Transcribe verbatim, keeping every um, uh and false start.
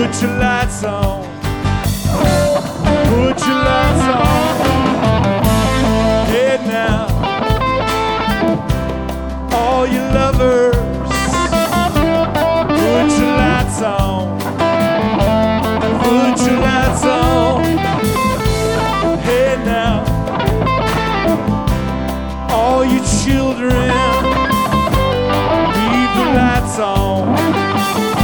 Put your lights on. Put your lights on. Hey now, all you lovers, put your lights on. Put your lights on. Hey now, all you children,